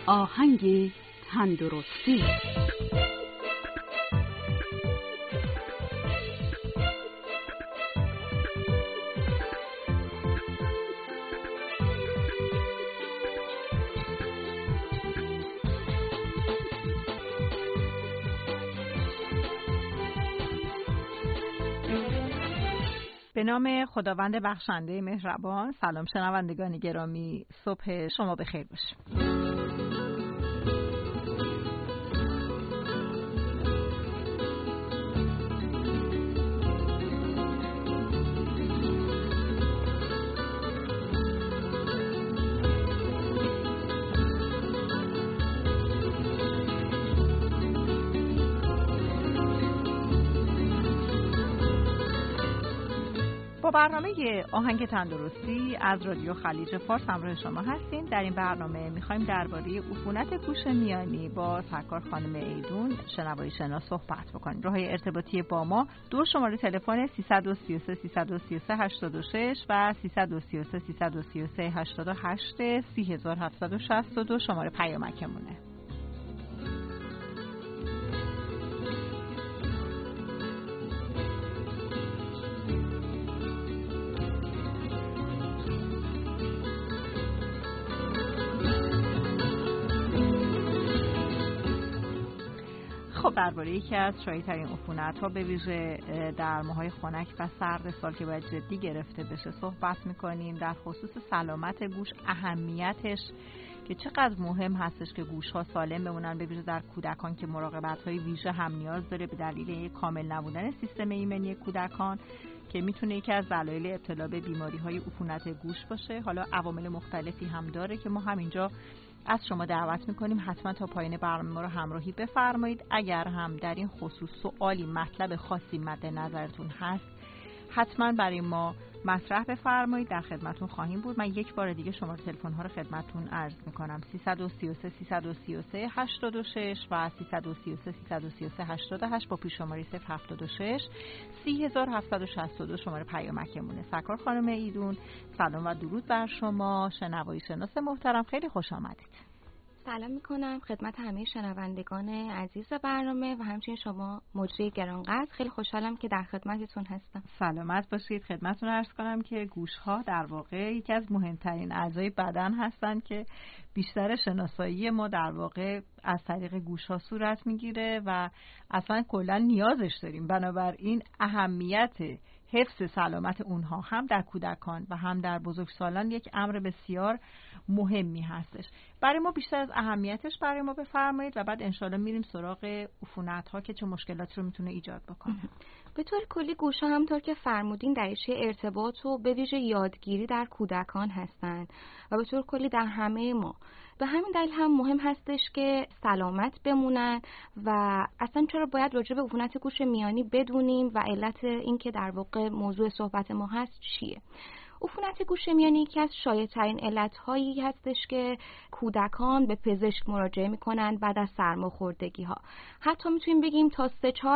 آهنگ تندرستی. به نام خداوند بخشنده مهربان. سلام شنوندگان گرامی، صبح شما بخیر باشه. با برنامه آهنگ تندرستی از رادیو خلیج فارس همراه شما هستیم. در این برنامه میخوایم درباره عفونت گوش میانی با سرکار خانم ایدون شنوایی شناس صحبت بکنیم. راههای ارتباطی با ما دو شماره تلفن 333 333 86 و 333 333 88 3762 شماره پیامکمونه. درباره یکی از شایع‌ترین عفونت‌ها به ویژه در ماهای خنک و سرد سال که باید جدی گرفته بشه صحبت می‌کنیم. در خصوص سلامت گوش، اهمیتش که چقدر مهم هستش که گوش‌ها سالم بمونن، به ویژه در کودکان که مراقبت‌های ویژه هم نیاز داره به دلیل کامل نبودن سیستم ایمنی کودکان که میتونه یکی از دلایل ابتلا به بیماری‌های عفونت گوش باشه. حالا عوامل مختلفی هم داره که ما همینجا از شما دعوت میکنیم حتما تا پایان برنامه ما رو همراهی بفرمایید. اگر هم در این خصوص سوالی، مطلب خاصی مد نظرتون هست حتما برای ما مطرح بفرمایید، در خدمتون خواهیم بود. من یک بار دیگه شماره تلفن ها رو خدمتون عرض میکنم: 333 333 86 و 333 333 88 با پیش شماره 076 3762 شماره پیامکمونه. سرکار خانم ایدون، سلام و درود بر شما. شنوایی شناس محترم، خیلی خوش آمدید. سلام میکنم خدمت همه شنوندگان عزیز برنامه و همچنین شما مجری گرانقدر. خیلی خوشحالم که در خدمتتون هستم. سلامت باشید. خدمتتون عرض کنم که گوش‌ها در واقع یکی از مهمترین اعضای بدن هستند که بیشتر شناسایی ما در واقع از طریق گوش‌ها صورت میگیره و اصلا کلا نیازش داریم. بنابراین اهمیت حفظ سلامت اونها هم در کودکان و هم در بزرگسالان یک امر بسیار مهمی هستش. برای ما بیشتر از اهمیتش برای ما بفرمایید و بعد انشالله میریم سراغ عفونت‌ها که چه مشکلاتی رو میتونه ایجاد بکنه. به طور کلی گوش‌ها همونطور که فرمودین در رشته ارتباط و به ویژه یادگیری در کودکان هستند و به طور کلی در همه ما. به همین دلیل هم مهم هستش که سلامت بمونن و اصلا چرا باید راجع به عفونت گوش میانی بدونیم و علت این که در واقع موضوع صحبت ما هست چیه. عفونت گوش میانی یکی از شایع‌ترین علت‌هایی هستش که کودکان به پزشک مراجعه می‌کنند بعد از سرماخوردگی‌ها. حتی می‌تونیم بگیم تا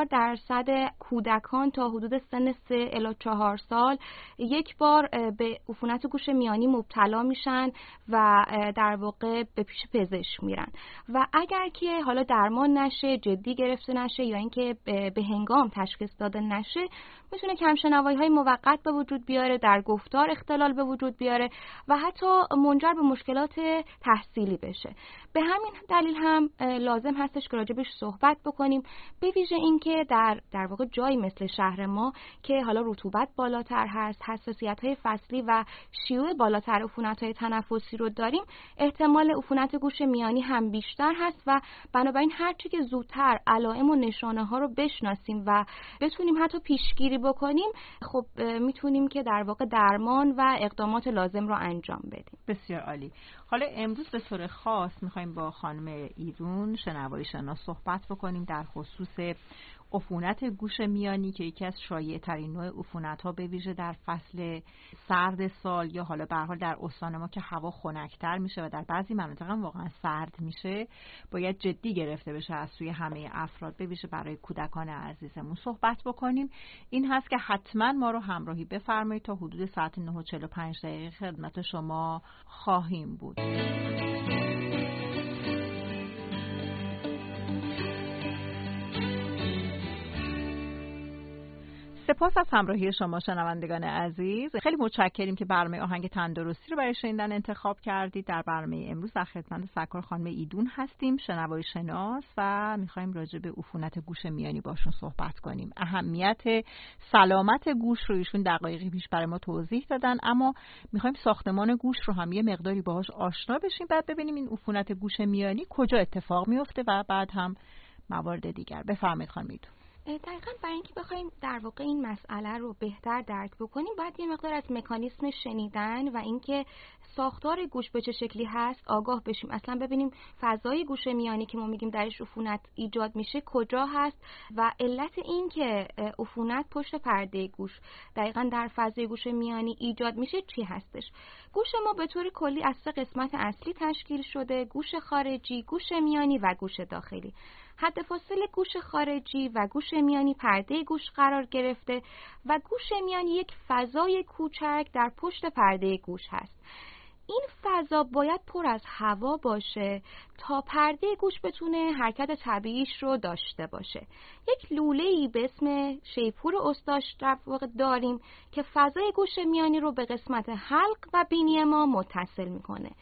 3-4% کودکان تا حدود سن 3 الی 4 سال یک بار به عفونت گوش میانی مبتلا میشن و در واقع به پیش پزشک میرن و اگر که حالا درمان نشه، جدی گرفته نشه یا اینکه به هنگام تشخیص داده نشه، میتونه کمشنوایی‌های موقت به وجود بیاره، در گفتار اختلال به وجود بیاره و حتی منجر به مشکلات تحصیلی بشه. به همین دلیل هم لازم هستش که راجبش صحبت بکنیم، به ویژه اینکه در واقع جایی مثل شهر ما که حالا رطوبت بالاتر هست، حساسیت‌های فصلی و شیوع بالاتر عفونت‌های تنفسی رو داریم، احتمال عفونت گوش میانی هم بیشتر هست و بنابراین هر چی که زودتر علائم و نشانه‌ها رو بشناسیم و بتونیم حتی پیشگیری بکنیم، خب میتونیم که در واقع درمان و اقدامات لازم رو انجام بدیم. بسیار عالی. حالا امروز به طور خاص میخوایم با خانم ایدون شنوایی شناس صحبت بکنیم در خصوص عفونت گوش میانی که یکی از شایع‌ترین نوع عفونت‌ها به ویژه در فصل سرد سال یا حالا به هر حال در استان ما که هوا خنک‌تر میشه و در بعضی مناطق هم واقعا سرد میشه باید جدی گرفته بشه از سوی همه افراد، به ویژه برای کودکان عزیزمون صحبت بکنیم. این هست که حتما ما رو همراهی بفرمایید تا حدود ساعت 9:45 خدمت شما خواهیم بود. سپاس از همراهی شما شنوندگان عزیز. خیلی متشکریم که برنامه آهنگ تندرستی رو برای شنیدن انتخاب کردید. در برنامه امروز در خدمت سرکار خانم ایدون هستیم، شنوایی شناس، و می‌خوایم راجع به عفونت گوش میانی باشون صحبت کنیم. اهمیت سلامت گوش رو ایشون دقایقی پیش برای ما توضیح دادن، اما می‌خوایم ساختمان گوش رو هم یه مقداری باهاش آشنا بشیم، بعد ببینیم این عفونت گوش میانی کجا اتفاق میفته و بعد هم موارد دیگر. بفرمایید خانم ایدون. دقیقاً برای اینکه بخوایم در واقع این مسئله رو بهتر درک بکنیم باید یه مقدار از مکانیسم شنیدن و اینکه ساختار گوش به چه شکلی هست آگاه بشیم. اصلا ببینیم فضای گوش میانی که ما میگیم درش عفونت ایجاد میشه کجا هست و علت این که عفونت پشت پرده گوش دقیقاً در فضای گوش میانی ایجاد میشه چی هستش. گوش ما به طور کلی از 3 قسمت اصلی تشکیل شده: گوش خارجی، گوش میانی و گوش داخلی. حد فاصل گوش خارجی و گوش میانی پرده گوش قرار گرفته و گوش میانی یک فضای کوچک در پشت پرده گوش هست. این فضا باید پر از هوا باشه تا پرده گوش بتونه حرکت طبیعیش رو داشته باشه. یک لوله‌ای به اسم شیپور اوستاش در واقع داریم که فضای گوش میانی رو به قسمت حلق و بینی ما متصل میکنه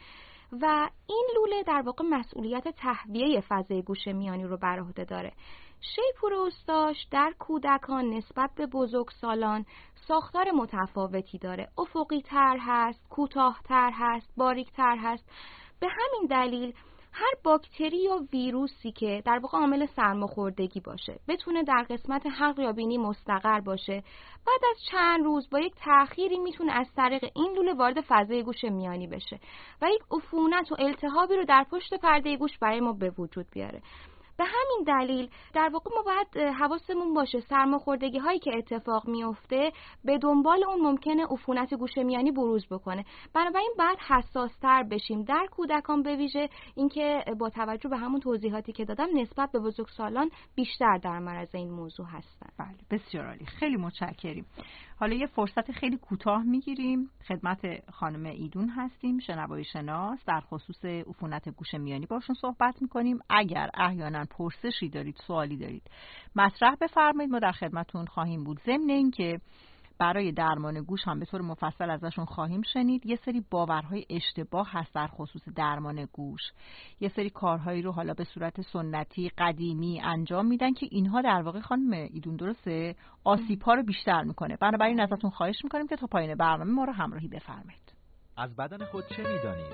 و این لوله در واقع مسئولیت تهویه فضای گوش میانی رو بر عهده داره. شیپور اوستاش در کودکان نسبت به بزرگسالان ساختار متفاوتی داره. افقی تر هست، کوتاه تر هست، باریک تر هست. به همین دلیل هر باکتری یا ویروسی که در واقع عامل سرماخوردگی باشه بتونه در قسمت حلق یا بینی مستقر باشه، بعد از چند روز با یک تأخیری میتونه از طریق این لوله وارد فضای گوش میانی بشه و یک عفونت و التهابی رو در پشت پرده گوش برای ما به وجود بیاره. به همین دلیل در واقع ما باید حواسمون باشه سرماخوردگی هایی که اتفاق میفته به دنبال اون ممکنه عفونت گوش میانی بروز بکنه. بنابراین باید حساس تر بشیم در کودکان، به ویژه اینکه با توجه به همون توضیحاتی که دادم نسبت به بزرگسالان بیشتر در معرض این موضوع هستن. بله، بسیار عالی، خیلی متشکریم. حالا یه فرصت خیلی کوتاه میگیریم، خدمت خانم ایدون هستیم، شنوایی شناس، در خصوص عفونت گوش میانی باشون صحبت میکنیم. اگر احیانا پرسشی دارید، سوالی دارید، مطرح بفرمایید، ما در خدمتتون خواهیم بود. ضمن اینکه برای درمان گوش هم به طور مفصل ازشون خواهیم شنید. یه سری باورهای اشتباه هست در خصوص درمان گوش. یه سری کارهایی رو حالا به صورت سنتی قدیمی انجام میدن که اینها در واقع خانم ایدون درسته آسیب‌ها رو بیشتر میکنه. بنابراین ازتون خواهش میکنیم که تا پایان برنامه ما رو همراهی بفرمایید. از بدن خود چه میدانید؟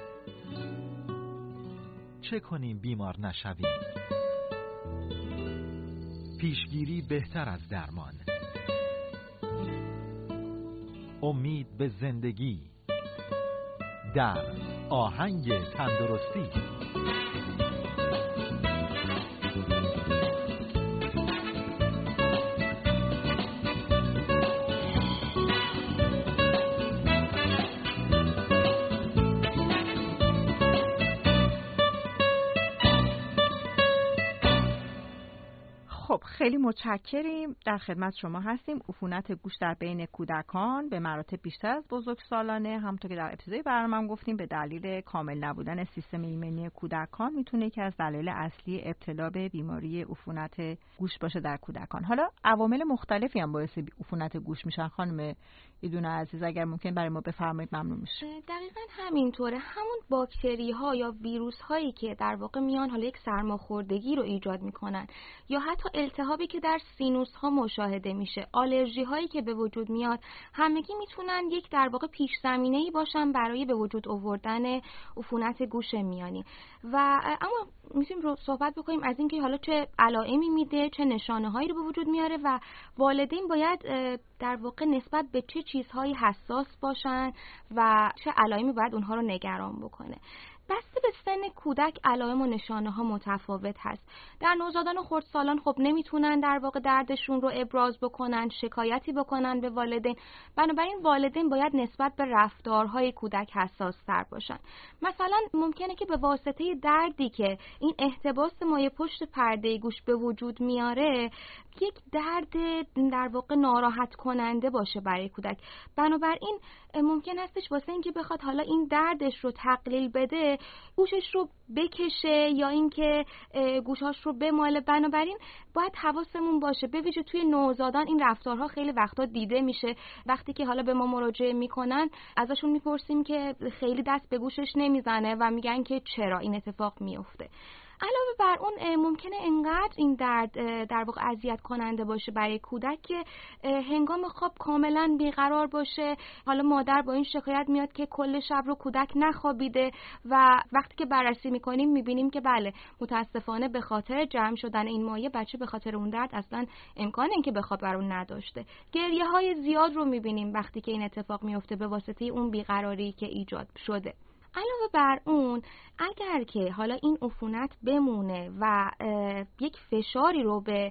چه کنیم بیمار نشویم؟ پیشگیری بهتر از درمان. امید به زندگی در آهنگ تندرستی. خیلی متشکریم، در خدمت شما هستیم. عفونت گوش در بین کودکان به مراتب بیشتر از بزرگسالانه، همونطور که در ابتدای برنامه گفتیم به دلیل کامل نبودن سیستم ایمنی کودکان میتونه یکی از دلایل اصلی ابتلا به بیماری عفونت گوش باشه در کودکان. حالا عوامل مختلفی هم باعث عفونت گوش میشن. خانم ایدون عزیز اگر ممکن برای ما بفرمایید ممنون میشه. دقیقاً همینطوره. همون باکتری ها یا ویروس هایی که در واقع میان حالا یک سرماخوردگی رو ایجاد میکنن یا حتی التهابی که در سینوس ها مشاهده میشه، آلرژی هایی که به وجود میاد، همگی میتونن یک در واقع پیش زمینه‌ای باشن برای به وجود آوردن عفونت گوش میانی. و اما میتونیم صحبت بکنیم از اینکه حالا چه علائمی میده، چه نشانه هایی رو به وجود میاره و والدین باید در واقع نسبت به چه چیزهایی حساس باشن و چه علائمی باید اونها رو نگران بکنه. بسته به سن کودک علائم و نشانه ها متفاوت هست. در نوزادان و خردسالان خب نمیتونن در واقع دردشون رو ابراز بکنن، شکایتی بکنن به والدین. بنابراین والدین باید نسبت به رفتارهای کودک حساس تر باشن. مثلا ممکنه که به واسطه دردی که این احتباس مایع پشت پرده گوش به وجود میاره یک درد در واقع ناراحت کننده باشه برای کودک. بنابراین ممکن هستش واسه اینکه بخواد حالا این دردش رو تقلیل بده که گوشش رو بکشه یا اینکه گوشاش رو بماله. بنابراین باید حواسمون باشه، به ویژه توی نوزادان این رفتارها خیلی وقتا دیده میشه. وقتی که حالا به ما مراجعه میکنن ازشون میپرسیم که خیلی دست به گوشش نمیزنه و میگن که چرا این اتفاق میفته. علاوه بر اون ممکنه انقدر این درد در واقع اذیت کننده باشه برای کودک که هنگام خواب کاملا بیقرار باشه. حالا مادر با این شکایت میاد که کل شب رو کودک نخوابیده و وقتی که بررسی میکنیم میبینیم که بله، متاسفانه به خاطر جمع شدن این مایع بچه به خاطر اون درد اصلا امکان اینکه بخواب بر اون نداشته. گریه های زیاد رو میبینیم وقتی که این اتفاق میفته به واسطه اون بیقراری که ایجاد شده. علاوه بر اون اگر که حالا این عفونت بمونه و یک فشاری رو به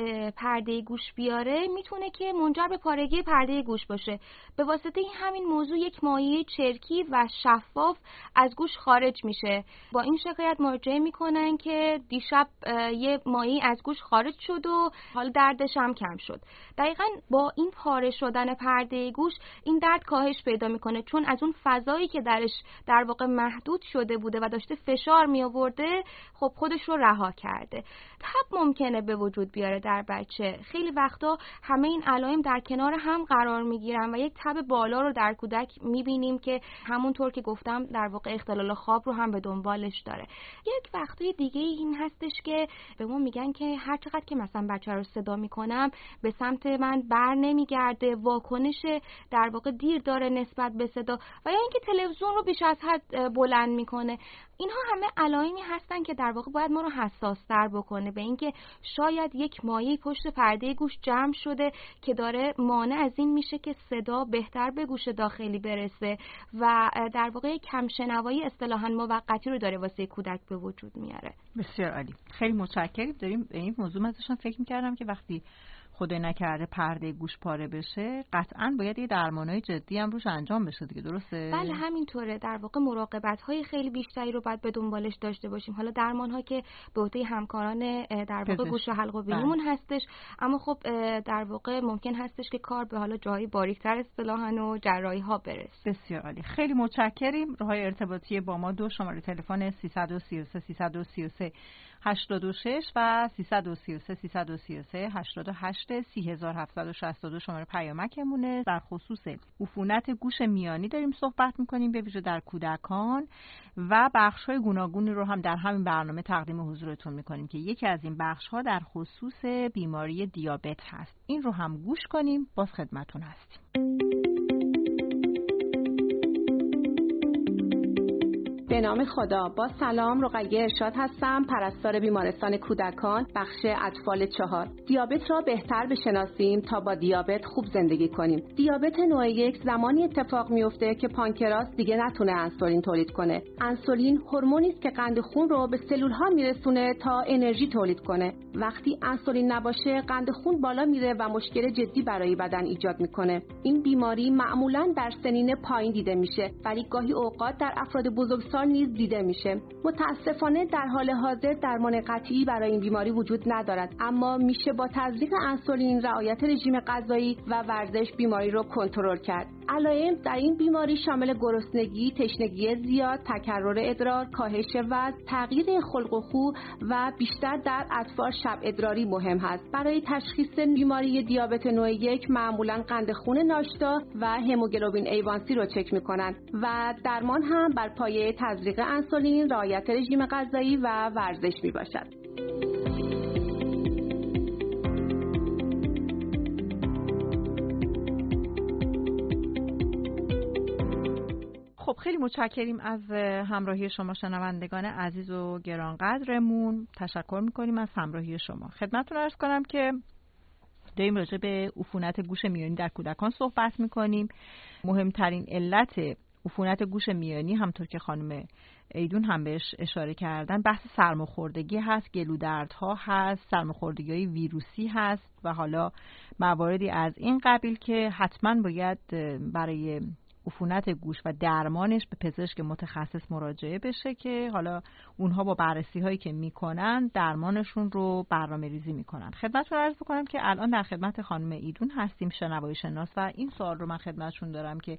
پرده گوش بیاره میتونه که منجر به پارگی پرده گوش باشه. به واسطه همین موضوع یک مایع چرکی و شفاف از گوش خارج میشه. با این شکایت مراجعه میکنن که دیشب یه مایع از گوش خارج شد و حالا دردش هم کم شد. دقیقاً با این پاره شدن پرده گوش این درد کاهش پیدا میکنه، چون از اون فضایی که درش در واقع محدود شده بوده و داشته فشار می آورده خب خودش رو رها کرده. تب ممکنه به وجود بیاره در بچه. خیلی وقتا همه این علائم در کنار هم قرار می گیرن و یک تب بالا رو در کودک می بینیم که همونطور که گفتم در واقع اختلال خواب رو هم به دنبالش داره. یک وقتای دیگه این هستش که به ما میگن که هر چقدر که مثلا بچه رو صدا می کنم به سمت من بر نمی گرده، واکنش در واقع دیر داره نسبت به صدا و یا اینکه تلویزیون رو بیش از حد بلند میکنه. اینها همه علائمی هستن که در واقع باید ما رو حساس‌تر بکنه به اینکه شاید یک مایع پشت پرده گوش جمع شده که داره مانع از این میشه که صدا بهتر به گوش داخلی برسه و در واقع کم شنوایی اصطلاحاً موقتی رو داره واسه کودک به وجود میاره. بسیار عالی، خیلی متشکرم. داریم به این موضوع ازشون فکر می‌کردم که وقتی خدای نکرده پرده گوش پاره بشه قطعاً باید یه درمانای جدی هم روش انجام بشه دیگه، درسته؟ بله همینطوره. در واقع مراقبت‌های خیلی بیشتری رو باید به دنبالش داشته باشیم. حالا درمان‌ها که به عهده همکاران در واقع گوش و حلق و بینیمون هستش، اما خب در واقع ممکن هستش که کار به حالا جایی باریک‌تر اصطلاحاً و جراحی‌ها برسه. بسیار عالی، خیلی متشکرم. راه‌های ارتباطی با ما دو شماره تلفن 333 333 86 و 333 333 88 3762 شماره پیامکمونه. در خصوص عفونت گوش میانی داریم صحبت میکنیم، به ویژه در کودکان و بخش‌های گوناگونی رو هم در همین برنامه تقدیم حضورتون میکنیم که یکی از این بخش‌ها در خصوص بیماری دیابت هست. این رو هم گوش کنیم، باز خدمتون هستیم. به نام خدا. با سلام، رقیه ارشاد هستم، پرستار بیمارستان کودکان بخش اطفال 4. دیابت را بهتر بشناسیم تا با دیابت خوب زندگی کنیم. دیابت نوع 1 زمانی اتفاق میفته که پانکراس دیگه نتونه انسولین تولید کنه. انسولین هورمونی است که قند خون رو به سلول‌ها میرسونه تا انرژی تولید کنه. وقتی انسولین نباشه قند خون بالا میره و مشکل جدی برای بدن ایجاد میکنه. این بیماری معمولاً در سنین پایین دیده میشه، ولی گاهی اوقات در افراد بزرگسال نیز دیده میشه. متاسفانه در حال حاضر درمان قطعی برای این بیماری وجود ندارد، اما میشه با تزریق انسولین، رعایت رژیم غذایی و ورزش بیماری رو کنترل کرد. علائم در این بیماری شامل گرسنگی، تشنگی زیاد، تکرر ادرار، کاهش وزن، تغییر خلق و خو و بیشتر در اطفال شب ادراری مهم هست. برای تشخیص بیماری دیابت نوع 1 معمولاً قند خون ناشتا و هموگلوبین A1C رو چک میکنن و درمان هم بر پایه تزریق انسولین، رعایت رژیم غذایی و ورزش می باشد. خب خیلی متشکریم از همراهی شما شنوندگان عزیز و گرانقدرمون. تشکر میکنیم از همراهی شما. خدمتتون عرض کنم که داریم راجع به عفونت گوش میانی در کودکان صحبت میکنیم. مهمترین علت عفونت گوش میانی همونطور که خانم ایدون هم بهش اشاره کردن بحث سرماخوردگی هست، گلودردها هست، سرماخوردگی‌های ویروسی هست و حالا مواردی از این قبیل که حتما باید برای عفونت گوش و درمانش به پزشک متخصص مراجعه بشه که حالا اونها با بررسی هایی که میکنن درمانشون رو برنامه‌ریزی میکنن. خدمتتون عرض بکنم که الان در خدمت خانم ایدون هستیم، شنوایی شناس، و این سوال رو من خدمتشون دارم که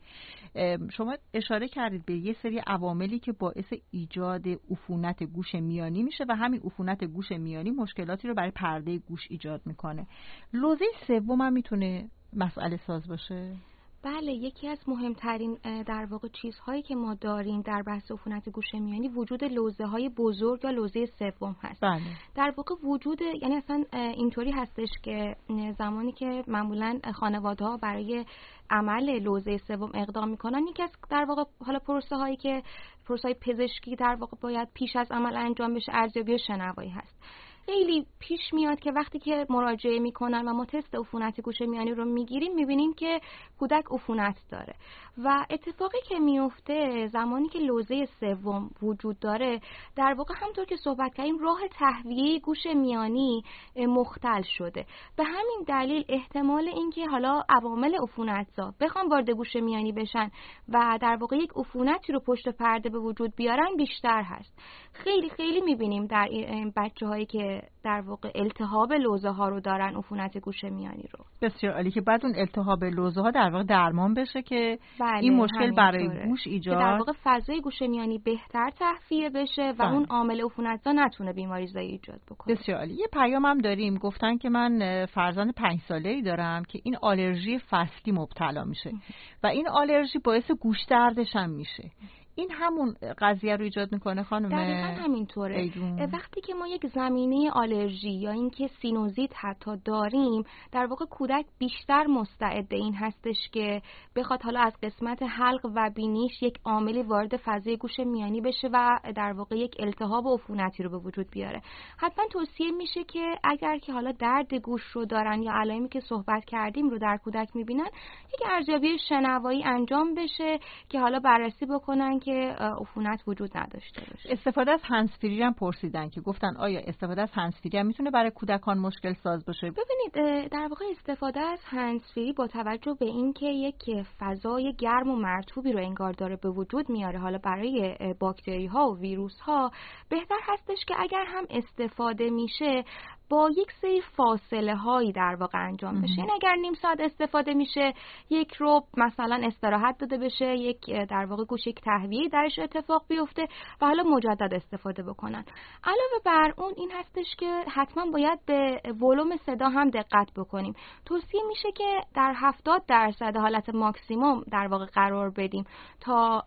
شما اشاره کردید به یه سری عواملی که باعث ایجاد عفونت گوش میانی میشه و همین عفونت گوش میانی مشکلاتی رو برای پرده گوش ایجاد میکنه. لوزه سوم هم میتونه مسئله ساز باشه؟ بله، یکی از مهمترین در واقع چیزهایی که ما داریم در بحث عفونت گوش میانی وجود لوزه‌های بزرگ یا لوزه سوم هست. بله. در واقع وجود، یعنی اصلا اینطوری هستش که زمانی که معمولاً خانواده‌ها برای عمل لوزه سوم اقدام میکنن، یکی از در واقع حالا پروسه‌هایی که پروسه‌های پزشکی در واقع باید پیش از عمل انجام بشه ارزیابی شنوایی هست. خیلی پیش میاد که وقتی که مراجعه میکنن و ما تست عفونت گوش میانی رو میگیریم میبینیم که کودک عفونت داره و اتفاقی که میفته زمانی که لوزه سوم وجود داره در واقع همونطور که صحبت کردیم راه تهویه گوش میانی مختل شده. به همین دلیل احتمال اینکه حالا عوامل عفونت‌زا بخوام وارد گوش میانی بشن و در واقع یک عفونتی رو پشت پرده به وجود بیارن بیشتر هست. خیلی خیلی میبینیم در بچه‌هایی که در واقع التهاب لوزه ها رو دارن عفونت گوش میانی رو. بسیار عالی، که بعد اون التهاب لوزه ها در واقع درمان بشه که بله، این مشکل برای گوش ایجاد، که در واقع فضای گوش میانی بهتر تهویه بشه و اون عامل عفونت‌زا نتونه بیماریزایی ایجاد بکنه. بسیار عالی. یه پیام هم داریم، گفتن که من فرزند 5 ساله‌ای دارم که این آلرژی فصلی مبتلا میشه و این آلرژی باعث گوش دردش هم میشه. این همون قضیه رو ایجاد میکنه خانم؟ دقیقاً همینطوره. وقتی که ما یک زمینه آلرژی یا اینکه سینوزیت حتی داریم، در واقع کودک بیشتر مستعد این هستش که بخواد حالا از قسمت حلق و بینیش یک عاملی وارد فضای گوش میانی بشه و در واقع یک التهاب و عفونتی رو به وجود بیاره. حتما توصیه میشه که اگر که حالا درد گوش رو دارن یا علائمی که صحبت کردیم رو در کودک میبینن، یک ارزیابی شنوایی انجام بشه که حالا بررسی بکنن که عفونت وجود نداشته باشه. استفاده از هندزفری هم پرسیدن که گفتن آیا استفاده از هندزفری هم میتونه برای کودکان مشکل ساز باشه؟ ببینید، در واقع استفاده از هندزفری با توجه به اینکه یک فضای گرم و مرطوبی رو انگار داره به وجود میاره حالا برای باکتری ها و ویروس ها، بهتر هستش که اگر هم استفاده میشه با یک سری فاصله هایی در واقع انجام بشه. این اگر نیم ساعت استفاده میشه، یک رو مثلا استراحت داده بشه، یک در واقع گوش یک تهویه درش اتفاق بیفته و حالا مجدد استفاده بکنن. علاوه بر اون این هستش که حتما باید به ولوم صدا هم دقت بکنیم. توصیه میشه که در 70% حالت ماکسیموم در واقع قرار بدیم تا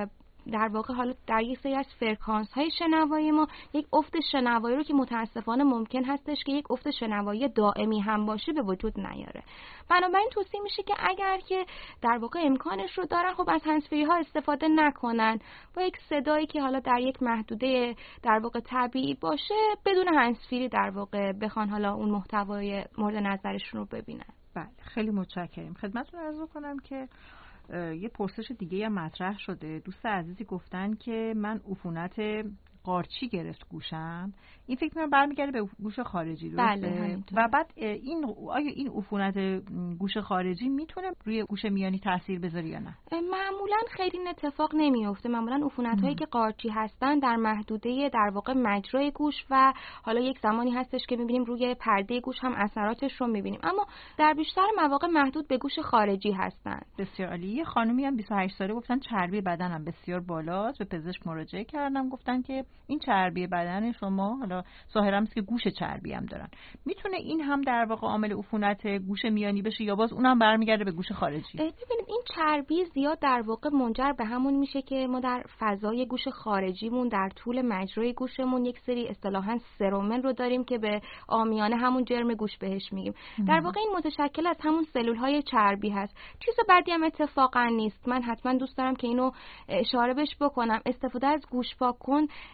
در واقع حالا در یک سری از فرکانس های شنوایی ما یک افت شنوایی رو که متاسفانه ممکن هستش که یک افت شنوایی دائمی هم باشه به وجود نیاره. بنابراین توصیه میشه که اگر که در واقع امکانش رو دارن، خب از هندزفری ها استفاده نکنن، با یک صدایی که حالا در یک محدوده در واقع طبیعی باشه بدون هندزفری در واقع بخوان حالا اون محتوای مورد نظرشون رو ببینن. بله، خیلی متشکرم. خدمتتون عرض کنم که یه پرسش دیگه هم مطرح شده. دوست عزیزی گفتن که من عفونت قارچی گرفت گوشم. این فکر کنم برمیگرده به گوش خارجی، درسته؟ بله، و بعد آیا این عفونت گوش خارجی میتونه روی گوش میانی تاثیر بذاره یا نه؟ معمولا خیلی این اتفاق نمیفته. معمولا عفونت‌هایی که قارچی هستن در محدوده در واقع مجرای گوش و حالا یک زمانی هستش که میبینیم روی پرده گوش هم اثراتش رو میبینیم، اما در بیشتر مواقع محدود به گوش خارجی هستن. بسیار عالی. یه خانومی هم 28 ساله گفتن چربی بدنم بسیار بالاست، به پزشک مراجعه کردم، گفتن که این چربی بدن شما حالا ظاهرا است که گوش چربی هم دارن. میتونه این هم در واقع عامل عفونت گوش میانی بشه یا باز اونم برمیگرده به گوش خارجی؟ ببینید، این چربی زیاد در واقع منجر به همون میشه که ما در فضای گوش خارجیمون در طول مجرای گوشمون یک سری اصطلاحاً سرومن رو داریم که به عامیانه همون جرم گوش بهش میگیم. در واقع این متشکل از همون سلول‌های چربی هست. چیز بدی هم اتفاقا نیست. من حتما دوست دارم که اینو اشاره بهش بکنم. استفاده از گوش پاک کن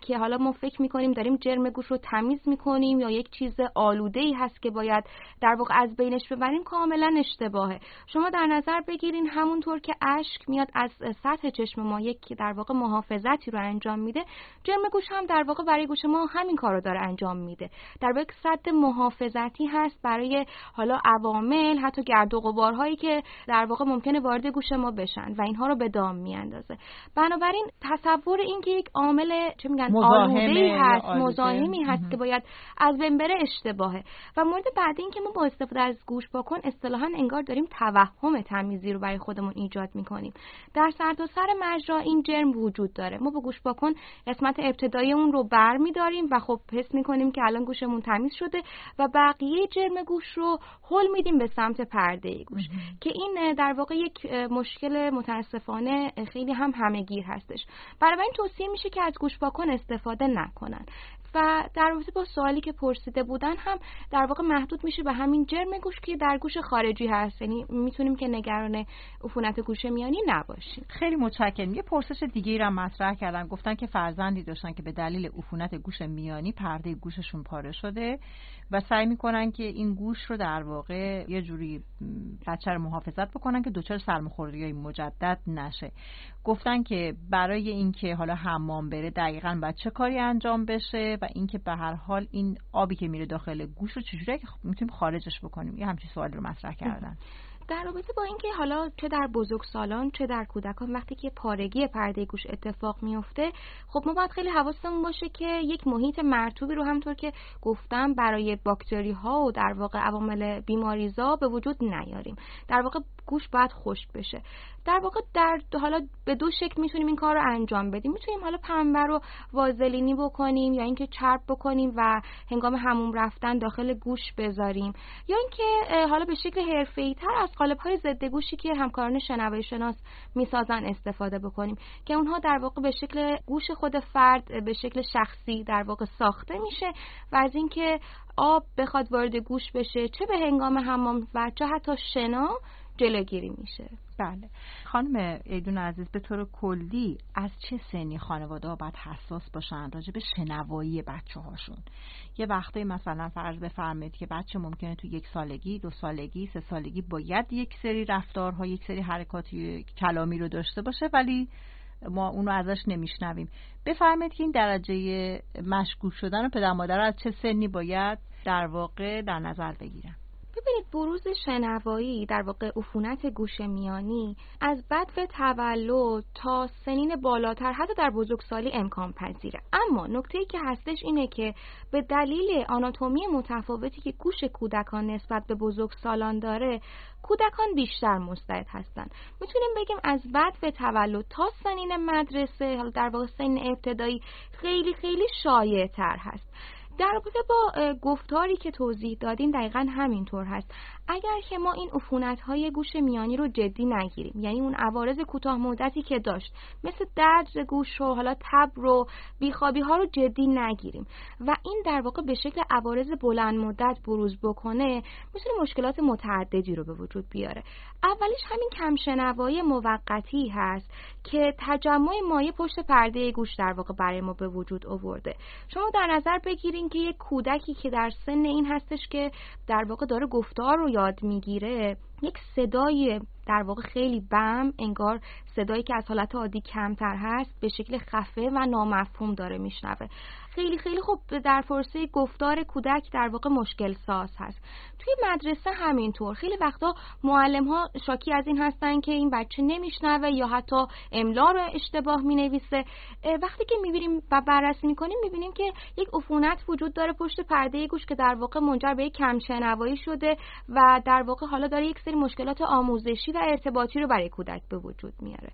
که حالا ما فکر میکنیم داریم جرم گوش رو تمیز میکنیم یا یک چیز آلوده‌ای هست که باید در واقع از بینش ببریم کاملا اشتباهه. شما در نظر بگیرین همونطور که اشک میاد از سطح چشم ما یک در واقع محافظتی رو انجام میده، جرم گوش هم در واقع برای گوش ما همین کار رو داره انجام میده. در واقع سد محافظتی هست برای حالا عوامل، حتی گرد و غبارهایی که در واقع ممکنه وارد گوش ما بشن و اینها رو به دام میاندازه. بنابراین تصور این که یک عامل چه میگن آلوده‌ای هست، مزاحمی هست که باید از بین بره اشتباهه. و مورد بعدی این که ما با استفاده از گوش پاکن اصطلاحاً انگار داریم توهم تمیزی رو برای خودمون ایجاد میکنیم. در سرتاسر مجرا این جرم وجود داره. ما با گوش پاکن قسمت ابتدایی اون رو برمی‌داریم و خب حس میکنیم که الان گوشمون تمیز شده و بقیه جرم گوش رو هل میدیم به سمت پرده گوش که این در واقع یک مشکل متاسفانه خیلی همگیر هستش. برای این توصیه میشه که از گوش پاکن استفاده نکنن. و در رابطه با سوالی که پرسیده بودن هم در واقع محدود میشه به همین جرم گوش که در گوش خارجی هست، یعنی میتونیم که نگران عفونت گوش میانی نباشیم. خیلی متشکرم. یه پرسش دیگه را مطرح کردن، گفتن که فرزندی داشتن که به دلیل عفونت گوش میانی پرده گوششون پاره شده و سعی میکنن که این گوش رو در واقع یه جوری بچه رو محافظت بکنن که دچار سرماخوردگی مجدد نشه. گفتن که برای اینکه حالا حمام بره دقیقاً باید چه کاری انجام بشه و اینکه به هر حال این آبی که میره داخل گوش رو چجوری میتونیم خارجش بکنیم. یه همچین سوالی رو مطرح کردن. در رابطه با اینکه حالا چه در بزرگسالان چه در کودکان وقتی که پارگی پرده گوش اتفاق میفته، خب ما باید خیلی حواسمون باشه که یک محیط مرطوبی رو همونطور که گفتم برای باکتری ها و در واقع عوامل بیماریزا به وجود نیاریم. در واقع گوش باید خشک بشه. در واقع حالا به دو شکل میتونیم این کار رو انجام بدیم. میتونیم حالا پنبه رو وازلینی بکنیم یا اینکه چرب بکنیم و هنگام حموم رفتن داخل گوش بذاریم، یا اینکه حالا به شکل حرفه‌ای‌تر از قالب‌های ضد گوشی که همکاران شنوایی شناس میسازن استفاده بکنیم که اونها در واقع به شکل گوش خود فرد به شکل شخصی در واقع ساخته میشه و از اینکه آب بخواد وارد گوش بشه چه به هنگام حمام و چه حتی شنا جلوگیری میشه. بله. خانم ایدون عزیز، به طور کلی از چه سنی خانواده ها باید حساس باشن راجع به شنوایی بچه هاشون؟ یه وقتی مثلا فرض بفرمایید که بچه ممکنه تو 1 سالگی، 2 سالگی، 3 سالگی باید یک سری رفتارها، یک سری حرکاتی کلامی رو داشته باشه ولی ما اونو ازش نمیشنویم. بفرمایید که این درجه مشکوک شدن و پدر مادر از چه سنی باید در واقع در نظر بگیرن؟ ببینید بروز شنوایی در واقع عفونت گوش میانی از بدو تولد تا سنین بالاتر حتی در بزرگسالی امکان پذیره. اما نکته‌ای که هستش اینه که به دلیل آناتومی متفاوتی که گوش کودکان نسبت به بزرگسالان داره، کودکان بیشتر مستعد هستن. میتونیم بگیم از بدو تولد تا سنین مدرسه، حالا در واقع سن ابتدایی خیلی خیلی شایع‌تر هست. در رابطه با گفتاری که توضیح دادین دقیقاً همینطور هست. اگر که ما این عفونت‌های گوش میانی رو جدی نگیریم، یعنی اون عوارض کوتاه مدتی که داشت مثل درد گوش و حالا تب رو بیخوابی ها رو جدی نگیریم و این در واقع به شکل عوارض بلند مدت بروز بکنه، میتونه مشکلات متعددی رو به وجود بیاره. اولیش همین کم شنوایی موقتی هست که تجمع مایع پشت پرده گوش در واقع برای ما به وجود آورده. شما در نظر بگیرین که یک کودکی که در سن این هستش که در واقع داره گفتار رو یاد میگیره، یک صدای در واقع خیلی بم، انگار صدایی که از حالت عادی کمتر هست، به شکل خفه و نامفهوم داره میشنوه. خیلی خیلی خوب در فرصه گفتار کودک در واقع مشکل ساز هست. توی مدرسه همینطور خیلی وقتا معلم ها شاکی از این هستن که این بچه نمیشنوه یا حتی املا رو اشتباه مینویسه. وقتی که میبینیم و بررسی میکنیم میبینیم که یک عفونت وجود داره پشت پرده گوش که در واقع منجر به یک کم شنوایی شده و در واقع حالا داره یک سری مشکلات آموزشی و ارتباطی رو برای کودک به وجود میاره.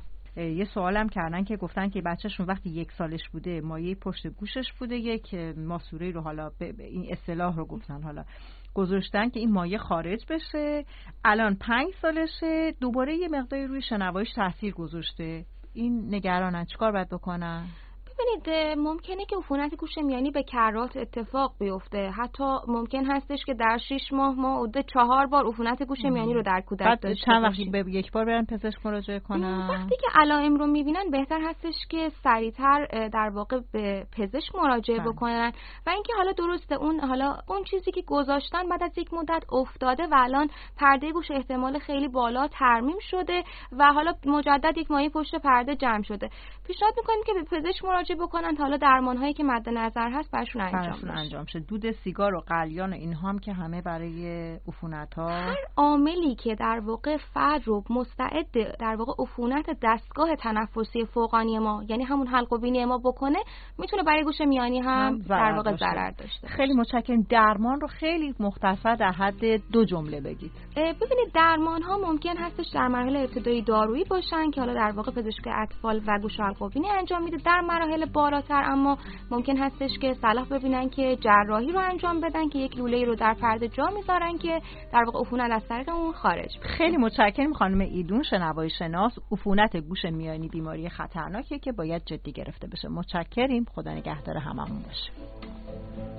یه سوالم کردن که گفتن که بچه‌شون وقتی 1 سالش بوده مایه پشت گوشش بوده، یک ماسوره رو حالا این اصطلاح رو گفتن حالا گذاشتن که این مایه خارج بشه. الان 5 سالشه، دوباره یه مقداری روی شنواییش تاثیر گذاشته. این نگرانن، چیکار باید بکنن؟ ببینید ممکنه که عفونت گوش میانی به کرات اتفاق بیفته. حتی ممکن هستش که در 6 ماه ما حدود 4 بار عفونت گوش میانی رو در کودک داشته چند باشیم. وقتی به یک بار برن پزشک مراجعه کنن؟ وقتی که علائم رو میبینن بهتر هستش که سریعتر در واقع به پزشک مراجعه بکنن و اینکه حالا درسته اون چیزی که گذاشتن بعد از یک مدت افتاده و الان پرده گوش احتمال خیلی بالا ترمیم شده و حالا مجدد یک مایع پشت پرده جمع شده. پیشنهاد میکنیم که به پزشک مراجعه بکنن تا حالا درمان‌هایی که مد نظر هست براشون انجام شه. دود سیگار و قلیان و اینها هم که همه برای عفونت‌ها، هر عاملی که در واقع فرد رو مستعد در واقع عفونت دستگاه تنفسی فوقانی ما یعنی همون حلق و بینی ما بکنه میتونه برای گوش میانی هم در واقع ضرر داشته. خیلی متشکرم. درمان رو خیلی مختصر در حد 2 جمله بگید. ببینید درمان ها ممکن هستش در مرحله ابتدایی دارویی باشن که حالا در واقع پزشک اطفال و گوش و حلق و بینی انجام میده. در مراحل بالاتر اما ممکن هستش که صلاح ببینن که جراحی رو انجام بدن که یک لوله‌ای رو در پرده جا میذارن که در واقع عفونت از طریق اون خارج بشه. خیلی متشکرم خانم ایدون، شنوایی شناس. عفونت گوش میانی بیماری خطرناکیه که باید جدی گرفته بشه. متشکریم. خدا نگهدار هممون باشه.